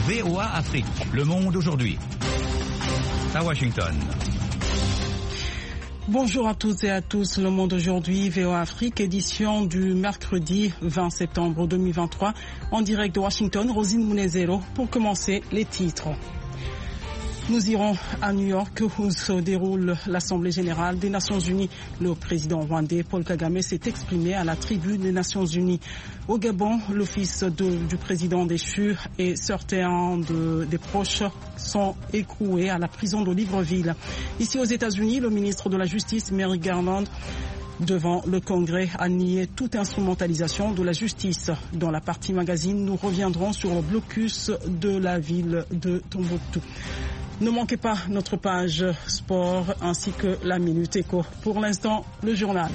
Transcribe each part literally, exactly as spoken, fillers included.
V O A Afrique, Le Monde aujourd'hui. À Washington. Bonjour à toutes et à tous, Le Monde aujourd'hui, V O A Afrique, édition du mercredi vingt septembre deux mille vingt-trois, en direct de Washington, Rosine Munezero, pour commencer les titres. Nous irons à New York où se déroule l'Assemblée générale des Nations unies. Le président rwandais Paul Kagame s'est exprimé à la tribune des Nations unies. Au Gabon, l'office de, du président déchu et certains de, des proches sont écroués à la prison de Libreville. Ici aux États-Unis, le ministre de la Justice, Merrick Garland, devant le Congrès, a nié toute instrumentalisation de la justice. Dans la partie magazine, nous reviendrons sur le blocus de la ville de Tombouctou. Ne manquez pas notre page sport ainsi que la Minute Éco. Pour l'instant, le journal.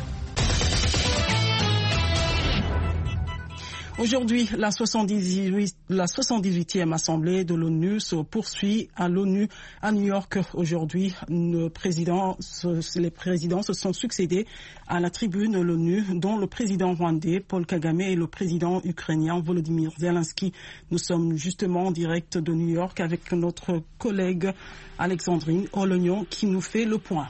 Aujourd'hui, la soixante-dix-huitième Assemblée de l'ONU se poursuit à l'ONU à New York. Aujourd'hui, le président, les présidents se sont succédés à la tribune de l'ONU, dont le président rwandais Paul Kagame et le président ukrainien Volodymyr Zelensky. Nous sommes justement en direct de New York avec notre collègue Alexandrine Olognon qui nous fait le point.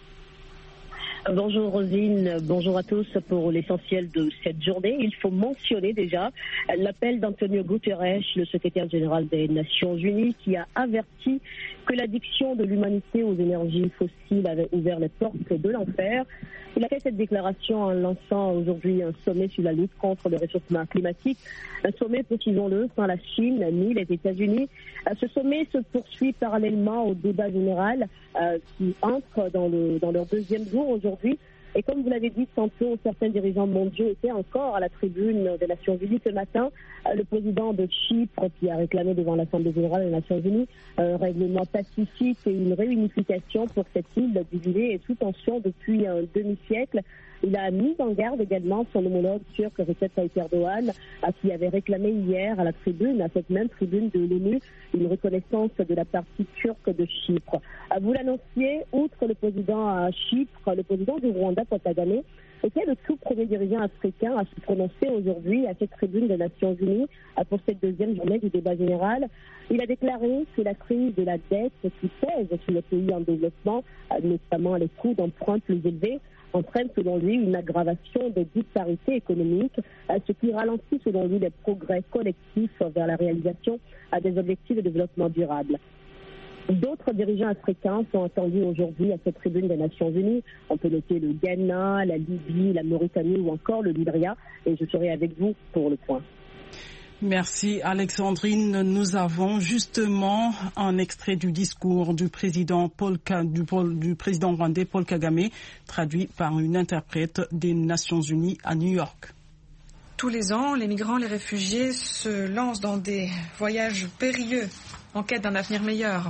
Bonjour Rosine, bonjour à tous. Pour l'essentiel de cette journée, il faut mentionner déjà l'appel d'Antonio Guterres, le secrétaire général des Nations Unies, qui a averti que l'addiction de l'humanité aux énergies fossiles avait ouvert les portes de l'enfer. Il a fait cette déclaration en lançant aujourd'hui un sommet sur la lutte contre le réchauffement climatique. Un sommet, précisons-le, sans la Chine ni les États-Unis. Ce sommet se poursuit parallèlement au débat général euh, qui entre dans, le, dans leur deuxième jour aujourd'hui. Et comme vous l'avez dit tantôt, certains dirigeants mondiaux étaient encore à la tribune des Nations Unies ce matin. Le président de Chypre qui a réclamé devant l'Assemblée générale des Nations Unies un règlement pacifique et une réunification pour cette île divisée et sous tension depuis un demi-siècle. Il a mis en garde également son homologue turc Recep Tayyip Erdogan, qui avait réclamé hier à la tribune, à cette même tribune de l'ONU, une reconnaissance de la partie turque de Chypre. Vous l'annonciez, outre le président à Chypre, le président du Rwanda, Paul Kagame, était le tout premier dirigeant africain à se prononcer aujourd'hui à cette tribune des Nations Unies pour cette deuxième journée du débat général. Il a déclaré que la crise de la dette qui pèse sur les pays en développement, notamment les coûts d'emprunt plus élevés, entraîne selon lui une aggravation des disparités économiques, ce qui ralentit selon lui les progrès collectifs vers la réalisation des objectifs de développement durable. D'autres dirigeants africains sont attendus aujourd'hui à cette tribune des Nations Unies. On peut noter le Ghana, la Libye, la Mauritanie ou encore le Libéria. Et je serai avec vous pour le point. Merci Alexandrine. Nous avons justement un extrait du discours du président, Paul, du, du président rwandais Paul Kagame, traduit par une interprète des Nations Unies à New York. Tous les ans, les migrants, les réfugiés se lancent dans des voyages périlleux en quête d'un avenir meilleur.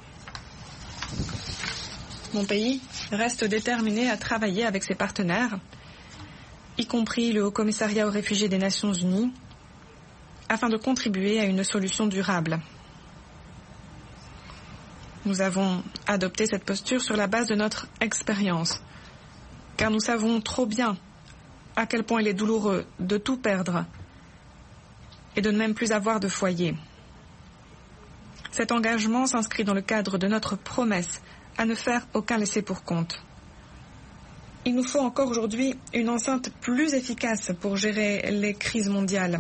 Mon pays reste déterminé à travailler avec ses partenaires, y compris le Haut-Commissariat aux réfugiés des Nations Unies, afin de contribuer à une solution durable. Nous avons adopté cette posture sur la base de notre expérience, car nous savons trop bien à quel point il est douloureux de tout perdre et de ne même plus avoir de foyer. Cet engagement s'inscrit dans le cadre de notre promesse à ne faire aucun laissé-pour-compte. Il nous faut encore aujourd'hui une enceinte plus efficace pour gérer les crises mondiales.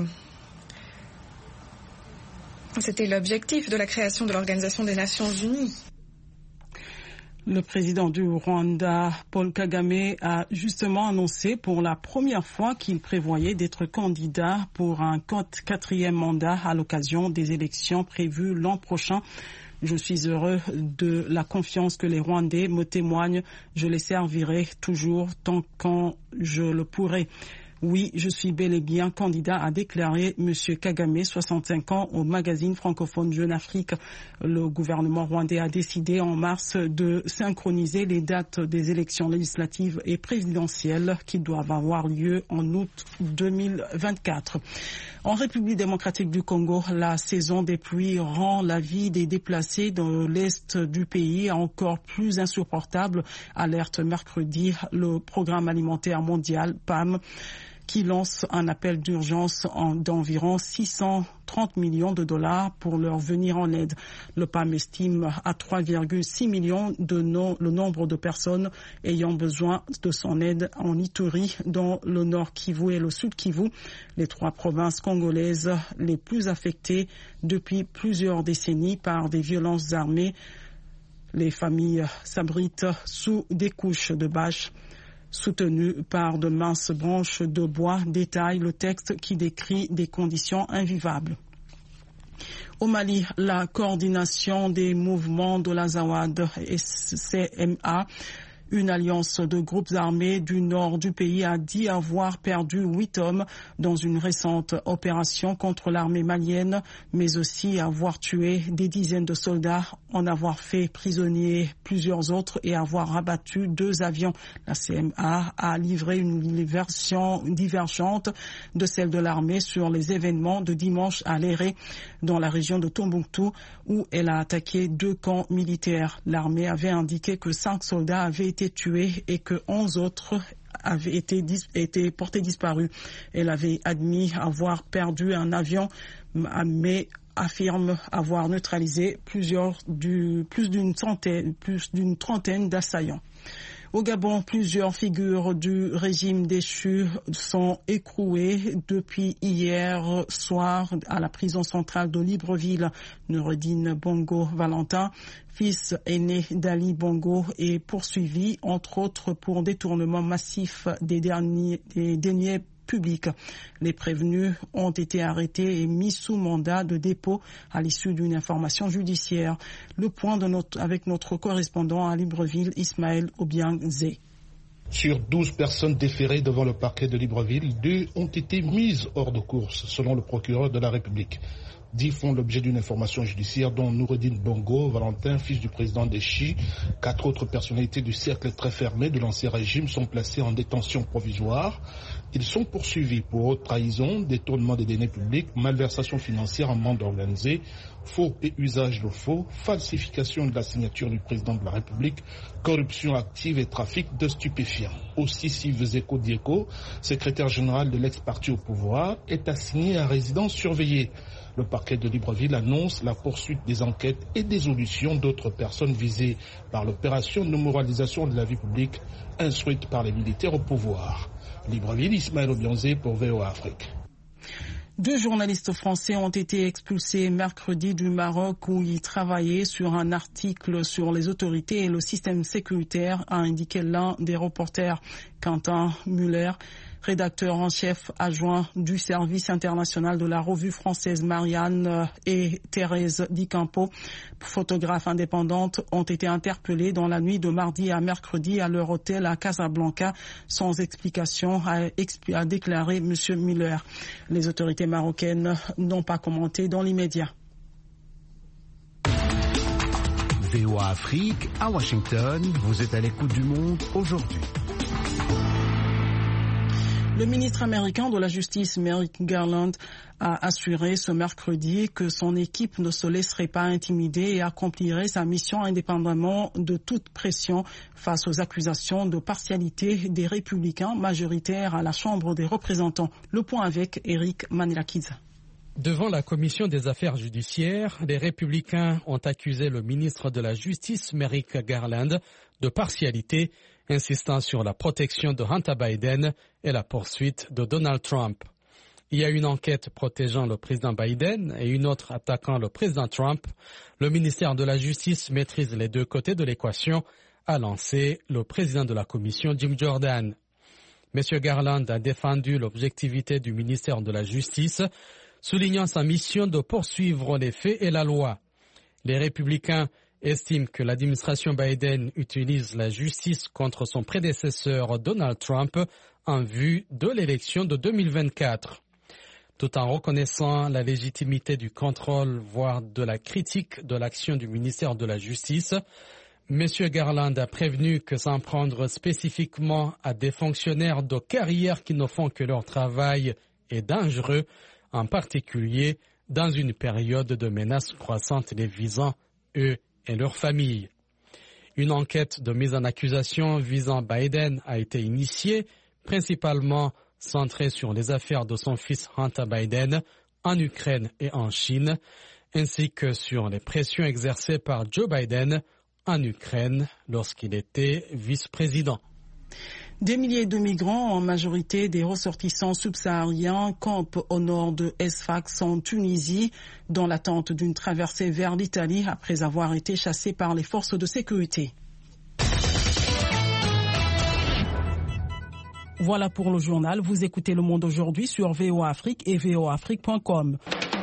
C'était l'objectif de la création de l'Organisation des Nations Unies. Le président du Rwanda, Paul Kagame, a justement annoncé pour la première fois qu'il prévoyait d'être candidat pour un quatrième mandat à l'occasion des élections prévues l'an prochain. Je suis heureux de la confiance que les Rwandais me témoignent. Je les servirai toujours tant que je le pourrai. Oui, je suis bel et bien candidat, a déclaré M. Kagame, soixante-cinq ans, au magazine francophone Jeune Afrique. Le gouvernement rwandais a décidé en mars de synchroniser les dates des élections législatives et présidentielles qui doivent avoir lieu en août deux mille vingt-quatre. En République démocratique du Congo, la saison des pluies rend la vie des déplacés de l'est du pays encore plus insupportable, alerte mercredi le Programme alimentaire mondial, P A M. qui lance un appel d'urgence d'environ six cent trente millions de dollars pour leur venir en aide. Le P A M estime à trois virgule six millions de no, le nombre de personnes ayant besoin de son aide en Ituri, dans le nord Kivu et le sud Kivu, les trois provinces congolaises les plus affectées depuis plusieurs décennies par des violences armées. Les familles s'abritent sous des couches de bâches soutenues par de minces branches de bois, détaille le texte qui décrit des conditions invivables. Au Mali, la coordination des mouvements de l'Azawad C M A, une alliance de groupes armés du nord du pays, a dit avoir perdu huit hommes dans une récente opération contre l'armée malienne, mais aussi avoir tué des dizaines de soldats, en avoir fait prisonnier plusieurs autres et avoir abattu deux avions. La C M A a livré une version divergente de celle de l'armée sur les événements de dimanche à Léré, dans la région de Tombouctou, où elle a attaqué deux camps militaires. L'armée avait indiqué que cinq soldats avaient été tués et que onze autres avaient été, dis- été portés disparus. Elle avait admis avoir perdu un avion, mais affirme avoir neutralisé plusieurs du, plus d'une centaine, plus d'une trentaine d'assaillants. Au Gabon, plusieurs figures du régime déchu sont écrouées depuis hier soir à la prison centrale de Libreville. Noureddine Bongo Valentin, fils aîné d'Ali Bongo, est poursuivi, entre autres, pour détournement massif des derniers, des deniers publics. Les prévenus ont été arrêtés et mis sous mandat de dépôt à l'issue d'une information judiciaire. Le point de notre, avec notre correspondant à Libreville, Ismaël Obiang-Zé. Sur douze personnes déférées devant le parquet de Libreville, deux ont été mises hors de course, selon le procureur de la République. Dix font l'objet d'une information judiciaire, dont Noureddine Bongo Valentin, fils du président Déchi. Quatre autres personnalités du cercle très fermé de l'ancien régime sont placées en détention provisoire. Ils sont poursuivis pour haute trahison, détournement des deniers publics, malversation financière en bande organisée, faux et usage de faux, falsification de la signature du président de la République, corruption active et trafic de stupéfiants. Aussi, Sivzeko Dieko, secrétaire général de l'ex-parti au pouvoir, est assigné à résidence surveillée. Le parquet de Libreville annonce la poursuite des enquêtes et des auditions d'autres personnes visées par l'opération de moralisation de la vie publique instruite par les militaires au pouvoir. Libreville, Ismaël Obianzé pour V O A Afrique. Deux journalistes français ont été expulsés mercredi du Maroc où ils travaillaient sur un article sur les autorités et le système sécuritaire, a indiqué l'un des reporters, Quentin Muller, rédacteur en chef adjoint du service international de la revue française Marianne, et Thérèse Di Campo, photographe indépendante, ont été interpellés dans la nuit de mardi à mercredi à leur hôtel à Casablanca sans explication, a, a déclaré M. Muller. Les autorités marocaines n'ont pas commenté dans l'immédiat. V O A Afrique, à Washington, vous êtes à l'écoute du monde aujourd'hui. Le ministre américain de la Justice, Merrick Garland, a assuré ce mercredi que son équipe ne se laisserait pas intimider et accomplirait sa mission indépendamment de toute pression face aux accusations de partialité des républicains majoritaires à la Chambre des représentants. Le point avec Eric Manilakiza. Devant la commission des affaires judiciaires, les républicains ont accusé le ministre de la Justice, Merrick Garland, de partialité, insistant sur la protection de Hunter Biden et la poursuite de Donald Trump. Il y a une enquête protégeant le président Biden et une autre attaquant le président Trump. Le ministère de la Justice maîtrise les deux côtés de l'équation, a lancé le président de la commission, Jim Jordan. M. Garland a défendu l'objectivité du ministère de la Justice, soulignant sa mission de poursuivre les faits et la loi. Les républicains estime que l'administration Biden utilise la justice contre son prédécesseur Donald Trump en vue de l'élection de deux mille vingt-quatre. Tout en reconnaissant la légitimité du contrôle, voire de la critique de l'action du ministère de la Justice, M. Garland a prévenu que s'en prendre spécifiquement à des fonctionnaires de carrière qui ne font que leur travail est dangereux, en particulier dans une période de menaces croissantes les visant, eux, et leurs familles. Une enquête de mise en accusation visant Biden a été initiée, principalement centré sur les affaires de son fils Hunter Biden en Ukraine et en Chine, ainsi que sur les pressions exercées par Joe Biden en Ukraine lorsqu'il était vice-président. Des milliers de migrants, en majorité des ressortissants subsahariens, campent au nord de Sfax en Tunisie, dans l'attente d'une traversée vers l'Italie après avoir été chassés par les forces de sécurité. Voilà pour le journal. Vous écoutez Le Monde aujourd'hui sur V O A Afrique et V O A Afrique point com.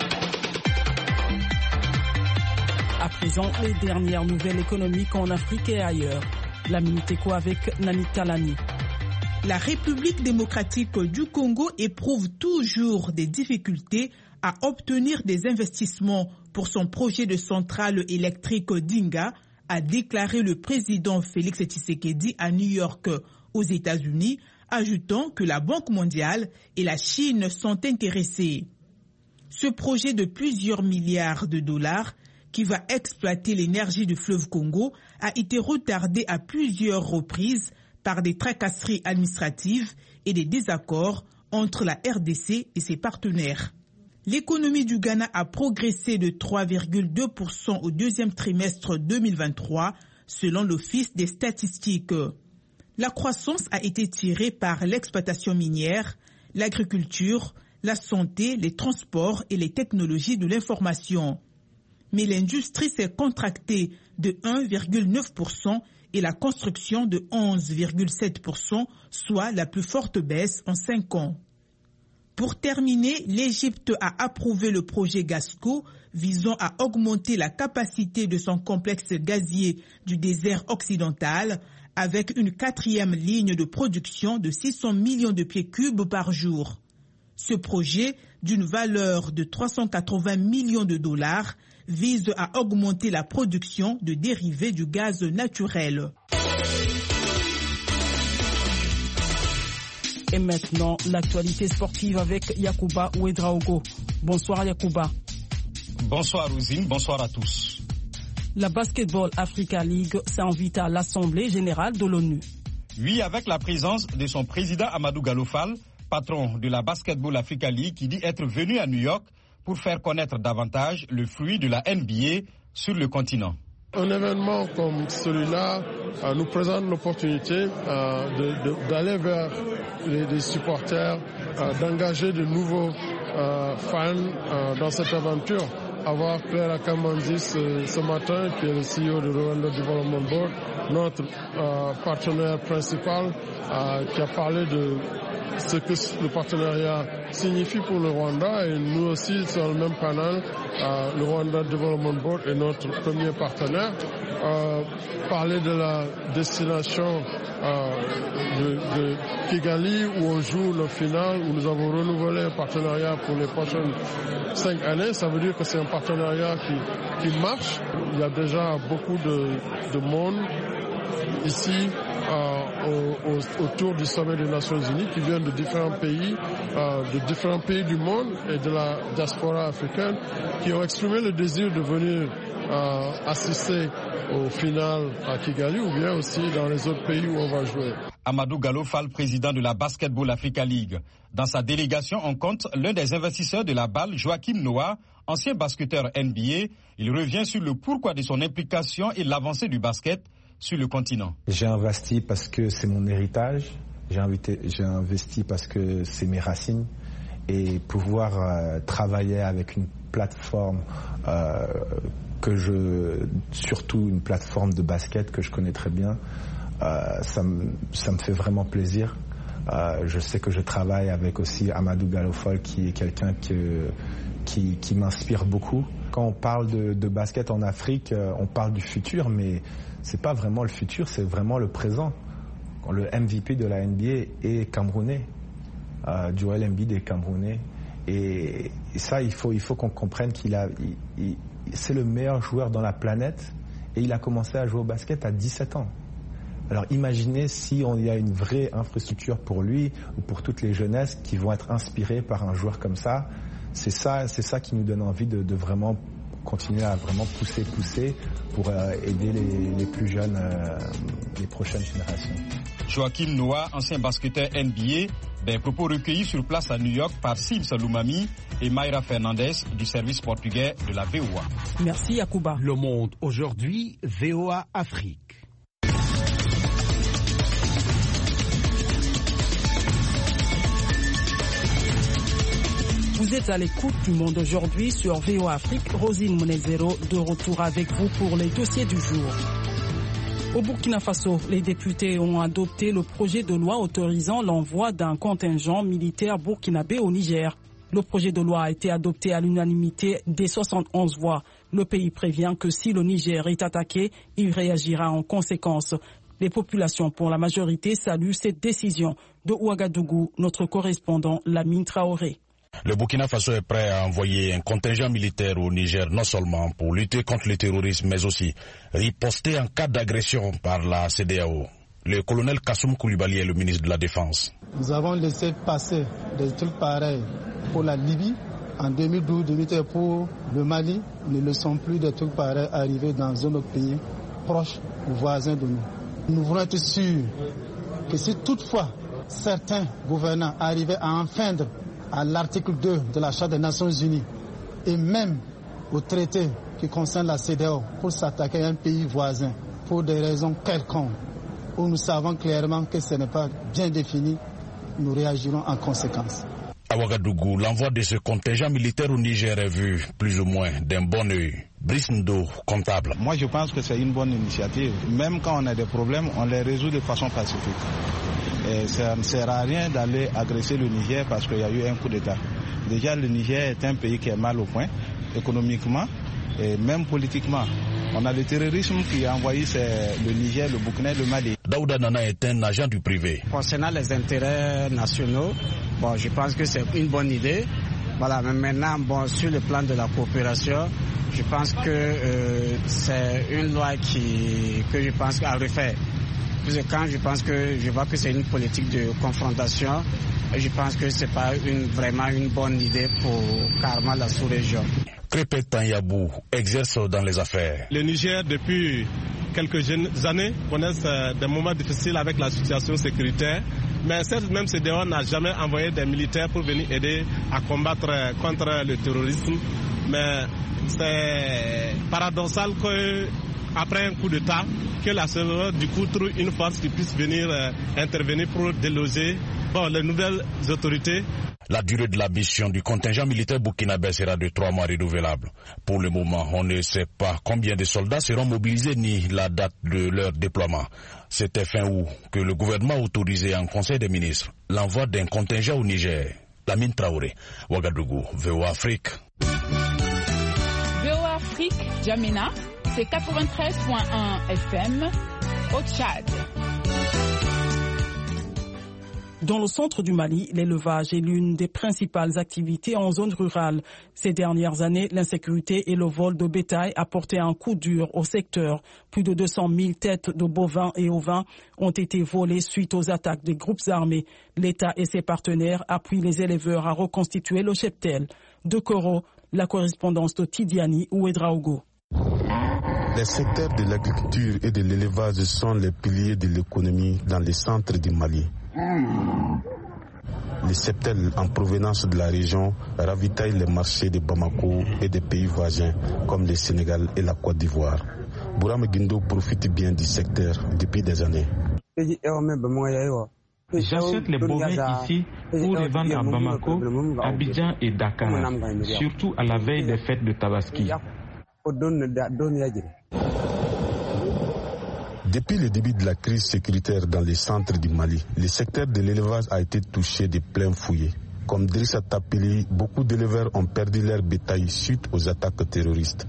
À présent, les dernières nouvelles économiques en Afrique et ailleurs. La Minute Éco avec Nani Talani. La République démocratique du Congo éprouve toujours des difficultés à obtenir des investissements pour son projet de centrale électrique Dinga, a déclaré le président Félix Tshisekedi à New York, aux États-Unis, ajoutant que la Banque mondiale et la Chine sont intéressés. Ce projet de plusieurs milliards de dollars qui va exploiter l'énergie du fleuve Congo a été retardé à plusieurs reprises par des tracasseries administratives et des désaccords entre la R D C et ses partenaires. L'économie du Ghana a progressé de trois virgule deux pour cent au deuxième trimestre deux mille vingt-trois, selon l'Office des statistiques. La croissance a été tirée par l'exploitation minière, l'agriculture, la santé, les transports et les technologies de l'information. Mais l'industrie s'est contractée de un virgule neuf pour cent et la construction de onze virgule sept pour cent, soit la plus forte baisse en cinq ans. Pour terminer, l'Égypte a approuvé le projet Gasco visant à augmenter la capacité de son complexe gazier du désert occidental avec une quatrième ligne de production de six cents millions de pieds cubes par jour. Ce projet, d'une valeur de trois cent quatre-vingts millions de dollars, vise à augmenter la production de dérivés du gaz naturel. Et maintenant, l'actualité sportive avec Yacouba Ouedraogo. Bonsoir Yacouba. Bonsoir Rosine, bonsoir à tous. La Basketball Africa League s'invite à l'Assemblée générale de l'ONU. Oui, avec la présence de son président Amadou Gallo Fall, patron de la Basketball Africa League, qui dit être venu à New York pour faire connaître davantage le fruit de la N B A sur le continent. Un événement comme celui-là euh, nous présente l'opportunité euh, de, de, d'aller vers les, les supporters, euh, d'engager de nouveaux euh, fans euh, dans cette aventure. Avoir Claire Akamandi ce, ce matin, qui est le C E O de Rwanda Development Board, notre euh, partenaire principal, euh, qui a parlé de ce que le partenariat signifie pour le Rwanda, et nous aussi sur le même panel, euh, le Rwanda Development Board est notre premier partenaire. Euh, parler de la destination euh, de, de Kigali où on joue le final, où nous avons renouvelé un partenariat pour les prochaines cinq années, ça veut dire que c'est un partenariat qui, qui marche. Il y a déjà beaucoup de, de monde ici euh, au, au, autour du sommet des Nations Unies qui viennent de différents pays, euh, de différents pays du monde et de la diaspora africaine qui ont exprimé le désir de venir euh, assister au final à Kigali ou bien aussi dans les autres pays où on va jouer. Amadou Gallo Fall, président de la Basketball Africa League. Dans sa délégation, on compte l'un des investisseurs de la balle, Joachim Noah, ancien basketteur N B A. Il revient sur le pourquoi de son implication et l'avancée du basket sur le continent. J'ai investi parce que c'est mon héritage, j'ai, invité, j'ai investi parce que c'est mes racines, et pouvoir euh, travailler avec une plateforme euh, que je, surtout une plateforme de basket que je connais très bien, euh, ça, me, ça me fait vraiment plaisir. Euh, je sais que je travaille avec aussi Amadou Gallo Fall, qui est quelqu'un que, qui, qui m'inspire beaucoup. Quand on parle de, de basket en Afrique, euh, on parle du futur, mais c'est pas vraiment le futur, c'est vraiment le présent. Le M V P de la N B A est camerounais, euh, Joel Embiid est camerounais, et, et ça il faut il faut qu'on comprenne qu'il a, il, il, c'est le meilleur joueur dans la planète, et il a commencé à jouer au basket à dix-sept ans. Alors imaginez si on y a une vraie infrastructure pour lui ou pour toutes les jeunesses qui vont être inspirées par un joueur comme ça. C'est ça, c'est ça qui nous donne envie de, de vraiment continuer à vraiment pousser, pousser pour euh, aider les, les plus jeunes, euh, les prochaines générations. Joachim Noah, ancien basketteur N B A, des propos recueillis sur place à New York par Sim Saloumami et Mayra Fernandez du service portugais de la V O A. Merci Yacouba. Le Monde aujourd'hui, V O A Afrique. Vous êtes à l'écoute du Monde aujourd'hui sur V O A Afrique. Rosine Munezero de retour avec vous pour les dossiers du jour. Au Burkina Faso, les députés ont adopté le projet de loi autorisant l'envoi d'un contingent militaire burkinabé au Niger. Le projet de loi a été adopté à l'unanimité des soixante et onze voix. Le pays prévient que si le Niger est attaqué, il réagira en conséquence. Les populations, pour la majorité, saluent cette décision. De Ouagadougou, notre correspondant Lamine Traoré. Le Burkina Faso est prêt à envoyer un contingent militaire au Niger, non seulement pour lutter contre le terrorisme, mais aussi riposter en cas d'agression par la C D A O. Le colonel Kassoum Koulibaly est le ministre de la Défense. Nous avons laissé passer des trucs pareils pour la Libye en deux mille douze, deux mille treize pour le Mali. Ne laissons plus des trucs pareils arriver dans un autre pays proche ou voisin de nous. Nous voulons être sûrs que si toutefois certains gouvernants arrivaient à enfreindre à l'article deux de la Charte des Nations Unies et même au traité qui concerne la C D A O pour s'attaquer à un pays voisin pour des raisons quelconques où nous savons clairement que ce n'est pas bien défini, nous réagirons en conséquence. À Ouagadougou, l'envoi de ce contingent militaire au Niger est vu plus ou moins d'un bon œil. Brice Ndo, comptable. Moi je pense que c'est une bonne initiative. Même quand on a des problèmes, on les résout de façon pacifique. Et ça ne sert à rien d'aller agresser le Niger parce qu'il y a eu un coup d'État. Déjà, le Niger est un pays qui est mal au point, économiquement et même politiquement. On a le terrorisme qui a envoyé le Niger, le Burkina et le Mali. Daouda Nana est un agent du privé. Concernant les intérêts nationaux, bon, je pense que c'est une bonne idée. Voilà, mais maintenant, bon, sur le plan de la coopération, je pense que euh, c'est une loi qui, que je pense à refaire. Parce que quand je pense que je vois que c'est une politique de confrontation, je pense que c'est pas une, vraiment une bonne idée pour carrément la sous-région. Krépé Tanyabou exerce dans les affaires. Le Niger, depuis quelques années, connaît des moments difficiles avec la situation sécuritaire. Mais cette même C D A O n'a jamais envoyé des militaires pour venir aider à combattre contre le terrorisme. Mais c'est paradoxal que après un coup d'État, que la C D A O du coup trouve une force qui puisse venir euh, intervenir pour déloger bon, les nouvelles autorités. La durée de la mission du contingent militaire burkinabé sera de trois mois renouvelable. Pour le moment, on ne sait pas combien de soldats seront mobilisés ni la date de leur déploiement. C'était fin août que le gouvernement a autorisé en Conseil des ministres l'envoi d'un contingent au Niger. Lamine Traoré, Ouagadougou, V O A Afrique. V O A Afrique, Djamena, c'est quatre-vingt-treize virgule un F M au Tchad. Dans le centre du Mali, l'élevage est l'une des principales activités en zone rurale. Ces dernières années, l'insécurité et le vol de bétail a porté un coup dur au secteur. Plus de deux cent mille têtes de bovins et ovins ont été volées suite aux attaques des groupes armés. L'État et ses partenaires appuient les éleveurs à reconstituer le cheptel. De Koro, la correspondance de Tidiani Ouedraogo. Les secteurs de l'agriculture et de l'élevage sont les piliers de l'économie dans les centres du Mali. Les cheptels en provenance de la région ravitaillent les marchés de Bamako et des pays voisins comme le Sénégal et la Côte d'Ivoire. Bourama Guindo profite bien du secteur depuis des années. J'achète les bovins ici pour les vendre à Bamako, Abidjan et Dakar, surtout à la veille des fêtes de Tabaski. Depuis le début de la crise sécuritaire dans les centres du Mali, le secteur de l'élevage a été touché de plein fouet. Comme Drissa Tapili, beaucoup d'éleveurs ont perdu leur bétail suite aux attaques terroristes.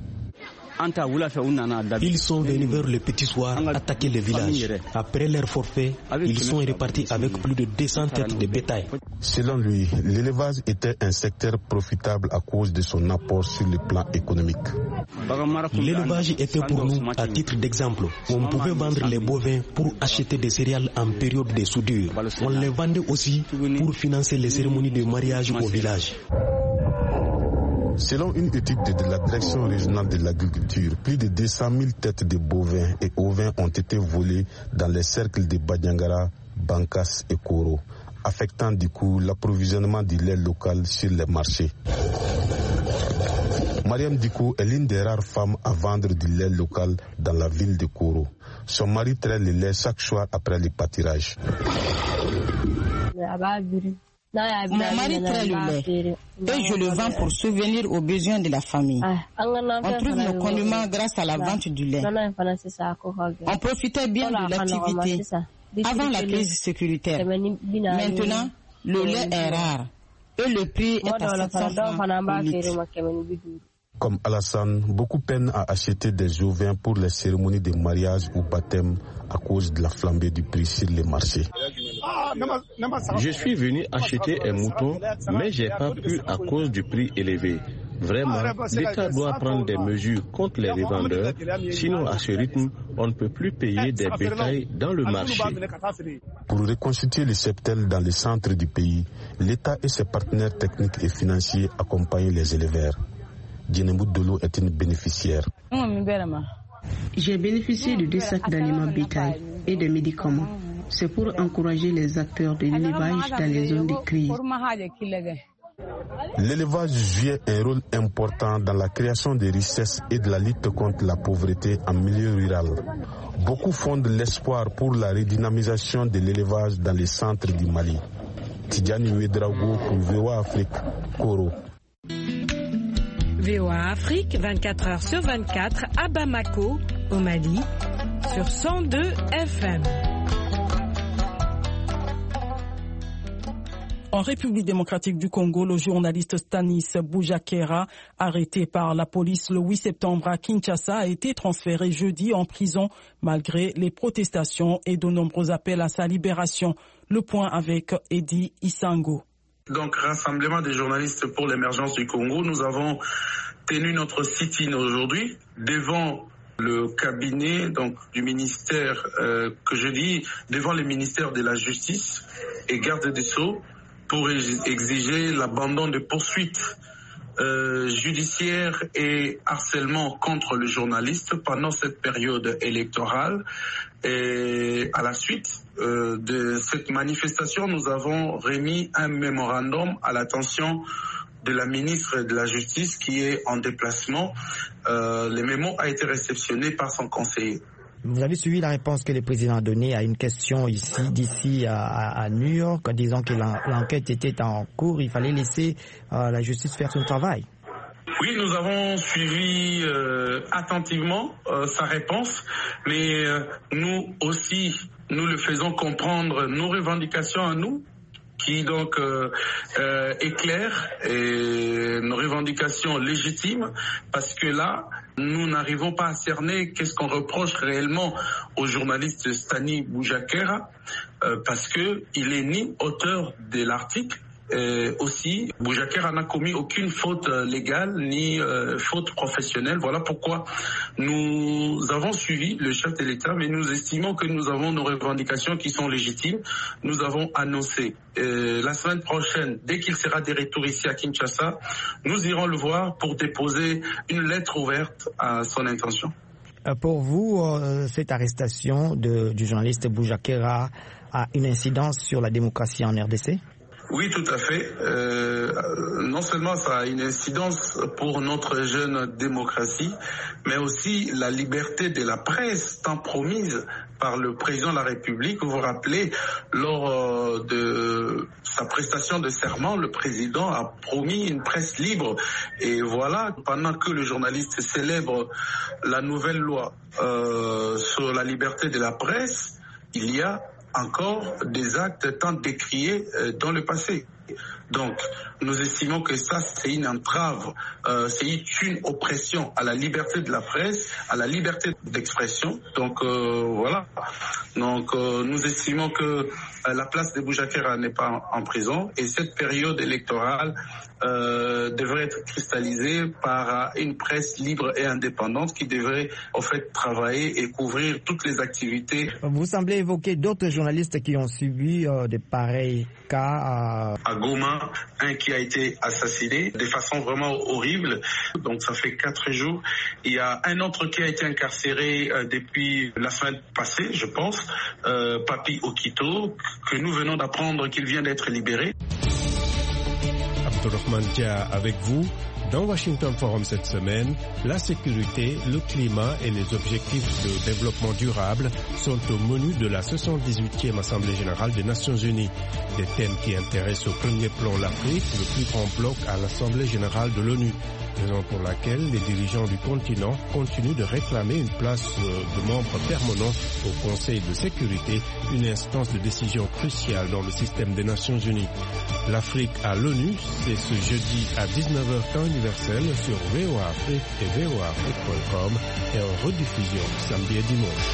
Ils sont venus vers le petit soir attaquer le village. Après leur forfait, ils sont repartis avec plus de deux cents têtes de bétail. Selon lui, l'élevage était un secteur profitable à cause de son apport sur le plan économique. L'élevage était pour nous, à titre d'exemple, on pouvait vendre les bovins pour acheter des céréales en période de soudure. On les vendait aussi pour financer les cérémonies de mariage au village. Selon une étude de la Direction régionale de l'agriculture, plus de deux cent mille têtes de bovins et ovins ont été volées dans les cercles de Badiangara, Bankas et Koro, affectant du coup l'approvisionnement du lait local sur les marchés. Mariam Diko est l'une des rares femmes à vendre du lait local dans la ville de Koro. Son mari traite le lait chaque soir après le pâturage. Mon mari traite le lait et je le vends pour subvenir aux besoins de la famille. On trouve nos condiments grâce à la vente du lait. On profitait bien de l'activité avant la crise sécuritaire. Maintenant, le lait est rare et le prix est à sept cents francs au litre. Comme Alassane, beaucoup peinent à acheter des ovins pour les cérémonies de mariage ou baptême à cause de la flambée du prix sur les marchés. Je suis venu acheter un mouton, mais j'ai pas pu à cause du prix élevé. Vraiment, l'État doit prendre des mesures contre les revendeurs, sinon à ce rythme, on ne peut plus payer des bétails dans le marché. Pour reconstituer le cheptel dans le centre du pays, l'État et ses partenaires techniques et financiers accompagnent les éleveurs. Djenebou Dolo est une bénéficiaire. J'ai bénéficié de deux sacs d'aliments bétail et de médicaments. C'est pour encourager les acteurs de l'élevage dans les zones de crise. L'élevage joue un rôle important dans la création de richesses et de la lutte contre la pauvreté en milieu rural. Beaucoup fondent l'espoir pour la redynamisation de l'élevage dans les centres du Mali. Tidjani Ouedraogo pour V O A Afrique, Koro. V O A Afrique, vingt-quatre heures sur vingt-quatre, à Bamako, au Mali, sur cent deux F M. En République démocratique du Congo, le journaliste Stanis Boujakera, arrêté par la police le huit septembre à Kinshasa, a été transféré jeudi en prison malgré les protestations et de nombreux appels à sa libération. Le point avec Eddie Isango. Donc, Rassemblement des journalistes pour l'émergence du Congo, nous avons tenu notre sit-in aujourd'hui devant le cabinet donc du ministère, euh, que je dis, devant les ministères de la Justice et Garde des Sceaux pour exiger l'abandon de poursuites euh, judiciaires et harcèlement contre le journaliste pendant cette période électorale. Et à la suite euh, de cette manifestation, nous avons remis un mémorandum à l'attention de la ministre de la Justice qui est en déplacement. Euh, le mémo a été réceptionné par son conseiller. Vous avez suivi la réponse que le président a donnée à une question ici, d'ici à, à New York, en disant que l'enquête était en cours, il fallait laisser euh, la justice faire son travail. Oui, nous avons suivi euh, attentivement euh, sa réponse, mais euh, nous aussi, nous le faisons comprendre nos revendications à nous, qui donc euh, euh, éclairent et nos revendications légitimes, parce que là, nous n'arrivons pas à cerner qu'est-ce qu'on reproche réellement au journaliste Stani Boujakera, euh, parce que il est ni auteur de l'article. Euh, aussi, Boujakera n'a commis aucune faute euh, légale ni euh, faute professionnelle. Voilà pourquoi nous avons suivi le chef de l'État, mais nous estimons que nous avons nos revendications qui sont légitimes. Nous avons annoncé euh, la semaine prochaine, dès qu'il sera de retour ici à Kinshasa, nous irons le voir pour déposer une lettre ouverte à son intention. Pour vous, euh, cette arrestation de, du journaliste Boujakera a une incidence sur la démocratie en R D C ? Oui, tout à fait. Euh, non seulement ça a une incidence pour notre jeune démocratie, mais aussi la liberté de la presse tant promise par le président de la République. Vous vous rappelez, lors de sa prestation de serment, le président a promis une presse libre. Et voilà, pendant que le journaliste célèbre la nouvelle loi euh, sur la liberté de la presse, il y a encore des actes tant décriés euh, dans le passé. Donc, nous estimons que ça, c'est une entrave, euh, c'est une oppression à la liberté de la presse, à la liberté d'expression. Donc, euh, voilà. Donc, euh, nous estimons que euh, la place de Boujakera n'est pas en, en prison et cette période électorale euh, devrait être cristallisée par une presse libre et indépendante qui devrait, en fait, travailler et couvrir toutes les activités. Vous semblez évoquer d'autres journalistes qui ont subi euh, de pareils cas. À... à Goma, un qui a été assassiné de façon vraiment horrible. Donc ça fait quatre jours. Il y a un autre qui a été incarcéré euh, depuis la semaine passée, je pense, euh, Papi Okito, que nous venons d'apprendre qu'il vient d'être libéré. Abdourahmane Dia avec vous. Dans Washington Forum cette semaine, la sécurité, le climat et les objectifs de développement durable sont au menu de la soixante-dix-huitième Assemblée générale des Nations unies. Des thèmes qui intéressent au premier plan l'Afrique, le plus grand bloc à l'Assemblée générale de l'ONU. Raison pour laquelle les dirigeants du continent continuent de réclamer une place de membre permanent au Conseil de sécurité, une instance de décision cruciale dans le système des Nations unies. L'Afrique à l'ONU, c'est ce jeudi à dix-neuf heures temps universel sur V O A Afrique et V O A Afrique point com et en rediffusion samedi et dimanche.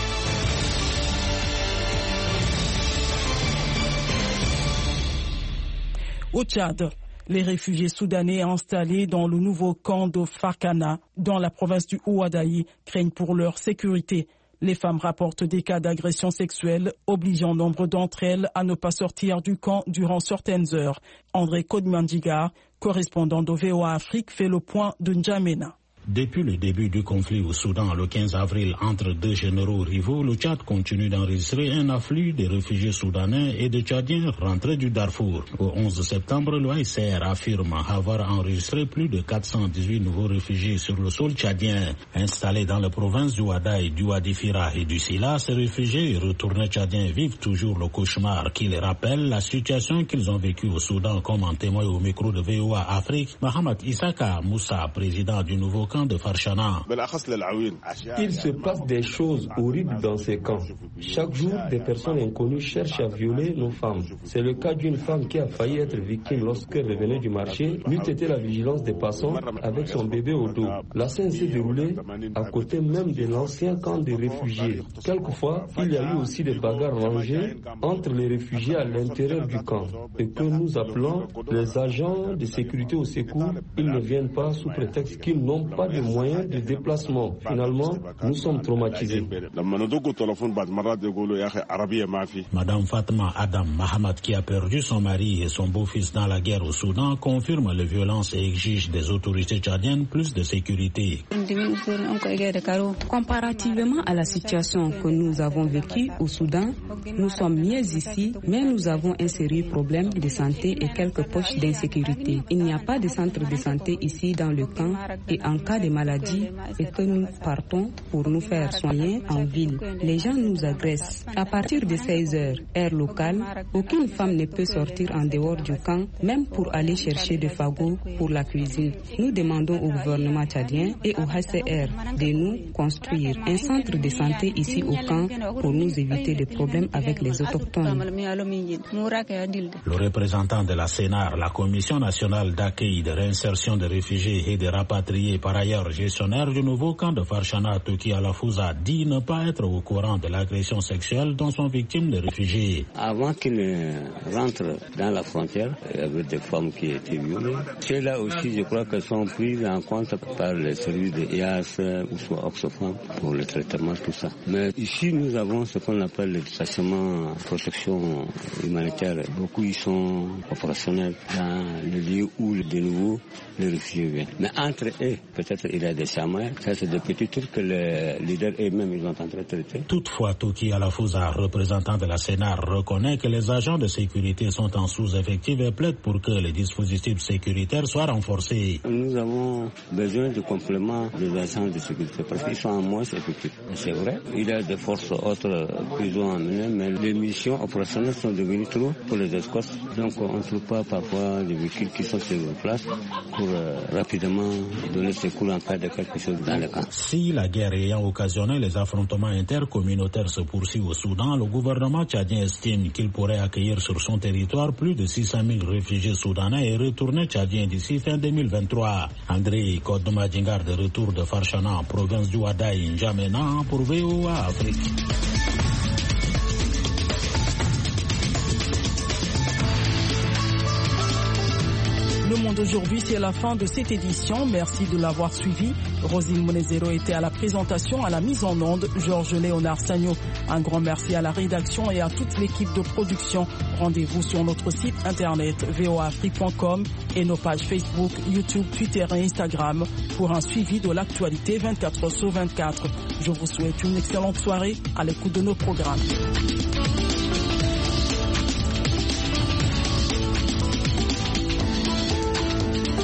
Au Tchad, les réfugiés soudanais installés dans le nouveau camp de Farkana, dans la province du Ouadaï, craignent pour leur sécurité. Les femmes rapportent des cas d'agression sexuelle, obligeant nombre d'entre elles à ne pas sortir du camp durant certaines heures. André Kodmandigar, correspondant de V O A Afrique, fait le point de N'Djamena. Depuis le début du conflit au Soudan, le quinze avril, entre deux généraux rivaux, le Tchad continue d'enregistrer un afflux de réfugiés soudanais et de Tchadiens rentrés du Darfour. Au onze septembre, l'O A C R affirme avoir enregistré plus de quatre cent dix-huit nouveaux réfugiés sur le sol tchadien. Installés dans les provinces du Ouadaï, du Wadifira et du Sila, ces réfugiés retournés tchadiens vivent toujours le cauchemar qui les rappelle la situation qu'ils ont vécue au Soudan, comme en témoigne au micro de V O A Afrique, Mohamed Issaka Moussa, président du nouveau camp de Farchana. Il se passe des choses horribles dans ces camps. Chaque jour, des personnes inconnues cherchent à violer nos femmes. C'est le cas d'une femme qui a failli être victime lorsqu'elle revenait du marché, n'eût été la vigilance des passants avec son bébé au dos. La scène s'est déroulée à côté même de l'ancien camp des réfugiés. Quelquefois, il y a eu aussi des bagarres rangées entre les réfugiés à l'intérieur du camp. Et que nous appelons les agents de sécurité au secours, ils ne viennent pas sous prétexte qu'ils n'ont pas de moyens de déplacement. Finalement, nous sommes traumatisés. Madame Fatma Adam Mahamat, qui a perdu son mari et son beau-fils dans la guerre au Soudan, confirme les violences et exige des autorités tchadiennes plus de sécurité. Comparativement à la situation que nous avons vécue au Soudan, nous sommes mieux ici, mais nous avons un sérieux problème de santé et quelques poches d'insécurité. Il n'y a pas de centre de santé ici dans le camp et en cas de maladie et que nous partons pour nous faire soigner en ville. Les gens nous agressent. À partir de seize heures, heure locale, aucune femme ne peut sortir en dehors du camp, même pour aller chercher des fagots pour la cuisine. Nous demandons au gouvernement tchadien et au H C R de nous construire un centre de santé ici au camp pour nous éviter des problèmes avec les autochtones. Le représentant de la CENAR, la Commission nationale d'accueil, de réinsertion des réfugiés et des rapatriés, par ailleurs gestionnaire du nouveau camp de Farchana, Toki Alafouza, dit ne pas être au courant de l'agression sexuelle dont sont victimes les réfugiés. Avant qu'ils ne rentrent dans la frontière, il y avait des femmes qui étaient violées. Celles-là aussi, je crois qu'elles sont prises en compte par les services de I A S ou soit Oxfam pour le traitement, tout ça. Mais ici, nous avons ce qu'on appelle le détachement protection humanitaire. Beaucoup ils sont opérationnels dans le lieu où de nouveau les réfugiés viennent. Mais entre eux, peut-être il y a des chamans, ça c'est des petits trucs que les leaders eux-mêmes ils ont en train de traiter. Toutefois, Toki Alafouza, représentant de la CENAR, reconnaît que les agents de sécurité sont en sous-effectif et plaide pour que les dispositifs sécuritaires soient renforcés. Nous avons besoin de compléments des agents de sécurité parce qu'ils sont en moins effectifs. C'est vrai, il y a des forces autres qu'ils ont amenées, mais les missions opérationnelles sont devenues trop pour les escortes. Donc on ne trouve pas parfois des véhicules qui sont sur place pour euh, rapidement donner secours en cas de quelque chose dans le camp. Si la guerre ayant occasionné les affrontements intercommunautaires se poursuit au Soudan, le gouvernement tchadien estime qu'il pourrait accueillir sur son territoire plus de six cent mille réfugiés soudanais et retournés tchadiens d'ici fin deux mille vingt-trois. André Kodoumadjingar, de retour de Farchana, province du Ouadaï, N'Djamena, pour V O A Afrique. Le Monde aujourd'hui, c'est la fin de cette édition. Merci de l'avoir suivi. Rosine Munezero était à la présentation, à la mise en onde. Georges Léonard Sagno. Un grand merci à la rédaction et à toute l'équipe de production. Rendez-vous sur notre site internet v o a afrique point com et nos pages Facebook, YouTube, Twitter et Instagram pour un suivi de l'actualité vingt-quatre heures sur vingt-quatre. Je vous souhaite une excellente soirée à l'écoute de nos programmes.